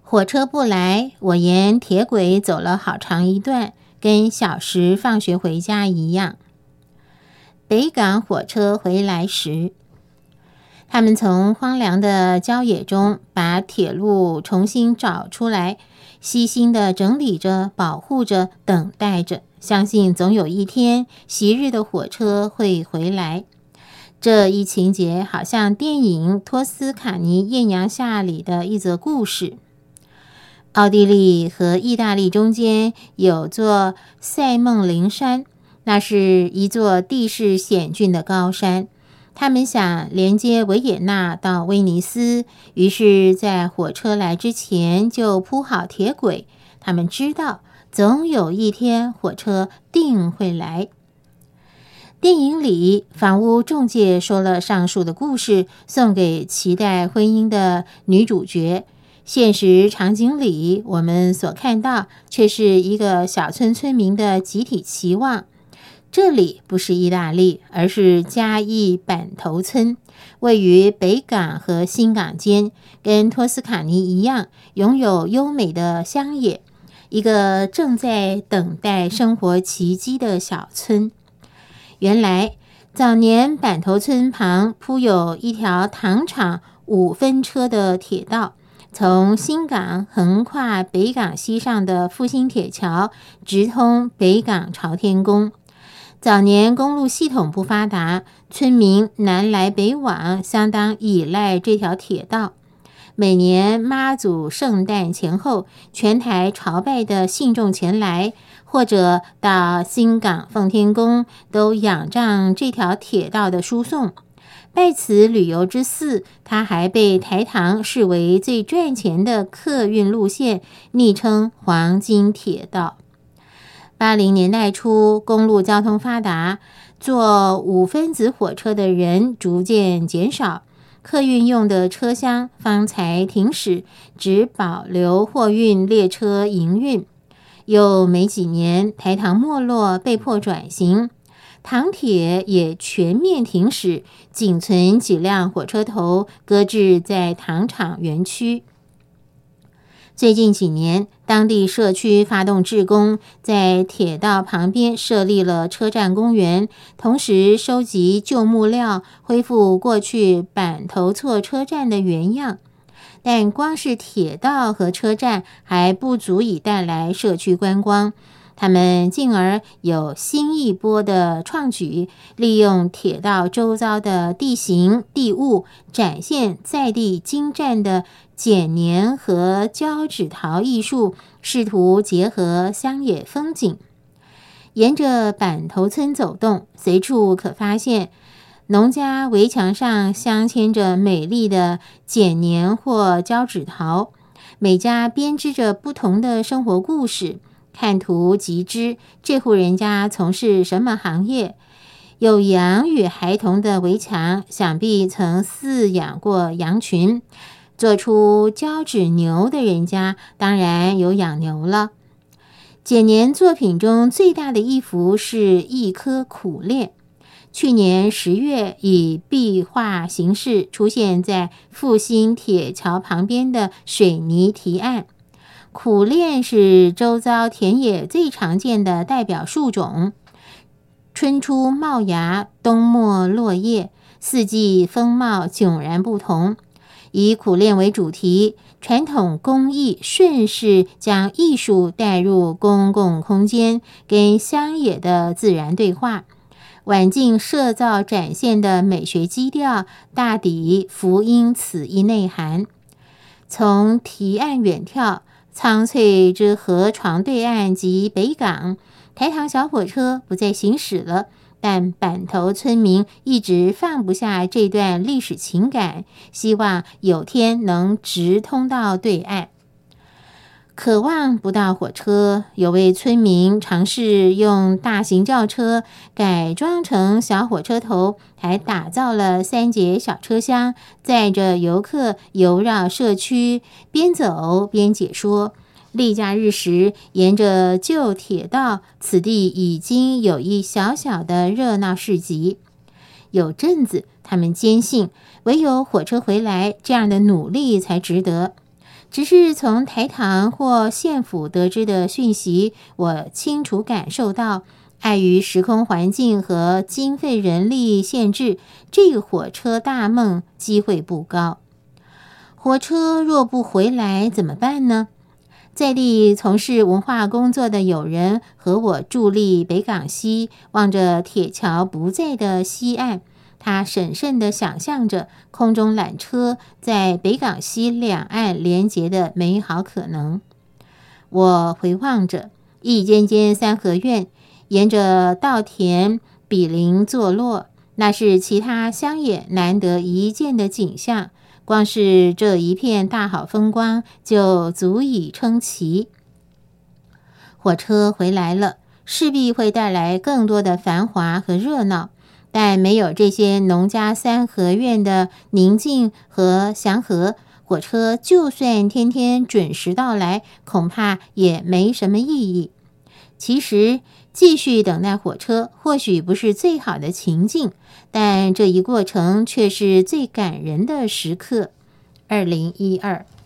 火车不来，我沿铁轨走了好长一段，跟小时放学回家一样。北港火车回来时，他们从荒凉的郊野中把铁路重新找出来，悉心地整理着、保护着、等待着，相信总有一天昔日的火车会回来。这一情节好像电影《托斯卡尼艳阳下》里的一则故事。奥地利和意大利中间有座塞孟林山，那是一座地势险峻的高山。他们想连接维也纳到威尼斯，于是在火车来之前就铺好铁轨。他们知道总有一天火车定会来。电影里房屋中介说了上述的故事，送给期待婚姻的女主角。现实场景里，我们所看到却是一个小村村民的集体期望。这里不是意大利，而是嘉义板头村，位于北港和新港间，跟托斯卡尼一样，拥有优美的乡野，一个正在等待生活奇迹的小村。原来早年板头村旁铺有一条糖厂5分车的铁道，从新港横跨北港西上的复兴铁桥，直通北港朝天宫。早年公路系统不发达，村民南来北往，相当依赖这条铁道。每年妈祖圣诞前后，全台朝拜的信众前来，或者到新港奉天宫，都仰仗这条铁道的输送。拜此旅游之祀，它还被台糖视为最赚钱的客运路线，昵称黄金铁道。80年代初，公路交通发达，坐5分子火车的人逐渐减少，客运用的车厢方才停驶，只保留货运列车营运。又没几年，台糖没落，被迫转型，糖铁也全面停驶，仅存几辆火车头搁置在糖厂园区。最近几年，当地社区发动志工，在铁道旁边设立了车站公园，同时收集旧木料，恢复过去板头厝车站的原样。但光是铁道和车站还不足以带来社区观光，他们进而有新一波的创举，利用铁道周遭的地形地物，展现在地精湛的剪黏和胶纸陶艺术，试图结合乡野风景。沿着板头村走动，随处可发现农家围墙上镶嵌着美丽的剪黏或胶纸陶，每家编织着不同的生活故事。看图即知这户人家从事什么行业。有养育孩童的围墙，想必曾饲养过羊群。做出胶纸牛的人家，当然有养牛了。剪黏作品中最大的一幅是一颗苦楝，去年10月以壁画形式出现在复兴铁桥旁边的水泥堤岸。苦楝是周遭田野最常见的代表树种，春初冒芽，冬末落叶，四季风貌迥然不同。以苦楝为主题，传统工艺顺势将艺术带入公共空间，跟乡野的自然对话。晚近社造展现的美学基调，大抵符应此一内涵。从堤岸远眺，苍翠之河床对岸及北港，台糖小火车不再行驶了，但板头村民一直放不下这段历史情感，希望有天能直通到对岸。渴望不到火车，有位村民尝试用大型轿车改装成小火车头，还打造了3节小车厢，载着游客游绕社区，边走边解说。例假日时，沿着旧铁道，此地已经有一小小的热闹市集。有阵子，他们坚信唯有火车回来，这样的努力才值得。 只是从台糖或县府得知的讯息，我清楚感受到，碍于时空环境和经费人力限制，这个火车大梦机会不高。火车若不回来怎么办呢？在地从事文化工作的友人和我伫立北港西，望着铁桥不在的西岸，他审慎地想象着空中缆车在北港西两岸连结的美好可能。我回望着一间间三合院沿着稻田比邻坐落，那是其他乡野难得一见的景象，光是这一片大好风光就足以称奇。火车回来了，势必会带来更多的繁华和热闹，但没有这些农家三合院的宁静和祥和，火车就算天天准时到来，恐怕也没什么意义。其实继续等待火车或许不是最好的情境，但这一过程却是最感人的时刻。2012